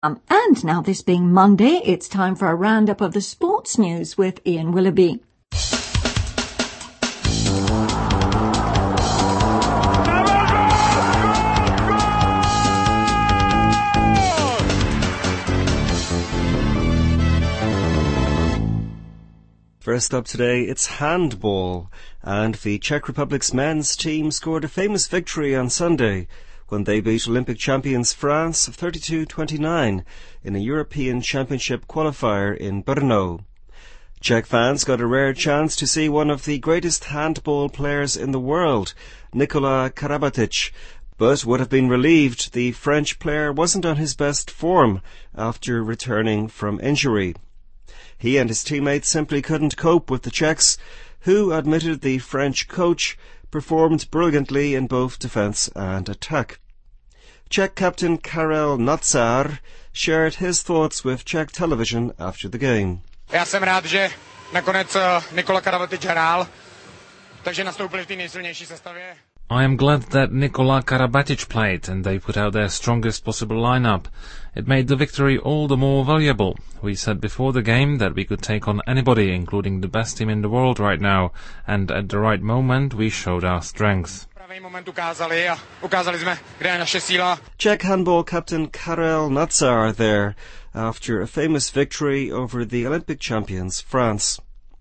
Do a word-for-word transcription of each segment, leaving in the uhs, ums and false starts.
Um, and now, this being Monday, it's time for a roundup of the sports news with Ian Willoughby. First up today, it's handball, and the Czech Republic's men's team scored a famous victory on Sunday when they beat Olympic champions France thirty-two twenty-nine in a European Championship qualifier in Brno. Czech fans got a rare chance to see one of the greatest handball players in the world, Nikola Karabatic, but would have been relieved the French player wasn't on his best form after returning from injury. He and his teammates simply couldn't cope with the Czechs, who admitted the French coach performed brilliantly in both defence and attack. Czech captain Karel Nadsar shared his thoughts with Czech television after the game. Já jsem rád, že nakonec Nikola Karabatic hrál, takže nastoupili v té nejsilnější sestavě. I am glad that Nikola Karabatic played and they put out their strongest possible lineup. It made the victory all the more valuable. We said before the game that we could take on anybody, including the best team in the world right now, and at the right moment we showed our strength. Czech handball captain Karel Nadsar there after a famous victory over the Olympic champions France.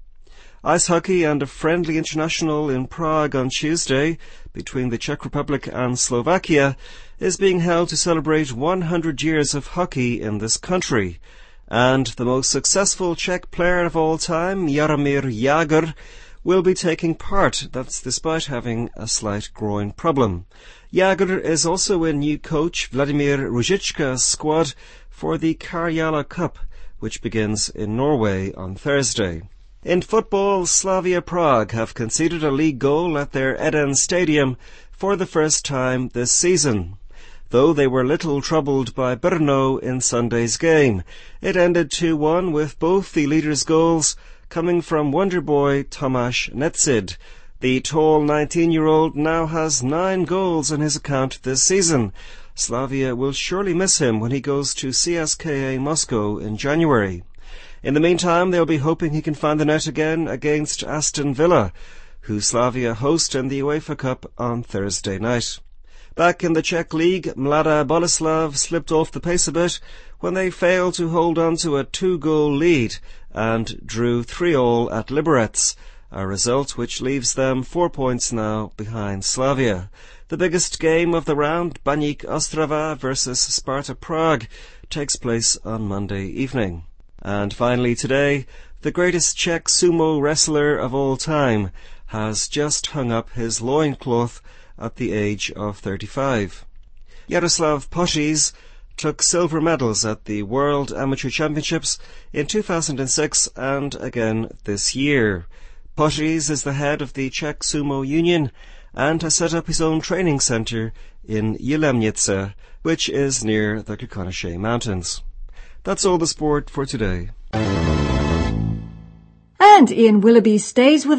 Ice hockey and a friendly international in Prague on Tuesday between the Czech Republic and Slovakia is being held to celebrate one hundred years of hockey in this country. And the most successful Czech player of all time, Jaromír Jágr, will be taking part. That's despite having a slight groin problem. Jágr is also in new coach Vladimír Růžička's squad for the Karjala Cup, which begins in Norway on Thursday. In football, Slavia Prague have conceded a league goal at their Eden Stadium for the first time this season. Though they were little troubled by Brno in Sunday's game, it ended two one with both the leaders' goals coming from wonder boy Tomáš Netsid. The tall nineteen-year-old now has nine goals in his account this season. Slavia will surely miss him when he goes to C S K A Moscow in January. In the meantime, they'll be hoping he can find the net again against Aston Villa, who Slavia host in the UEFA Cup on Thursday night. Back in the Czech League, Mladá Boleslav slipped off the pace a bit when they failed to hold on to a two-goal lead and drew three all at Liberec, a result which leaves them four points now behind Slavia. The biggest game of the round, Baník Ostrava versus Sparta Prague, takes place on Monday evening. And finally today, the greatest Czech sumo wrestler of all time has just hung up his loincloth at the age of thirty-five. Jaroslav Pošiš took silver medals at the World Amateur Championships in two thousand six and again this year. Pošiš is the head of the Czech Sumo Union and has set up his own training centre in Jilemnice, which is near the Krkonoše Mountains. That's all the sport for today. And Ian Willoughby stays with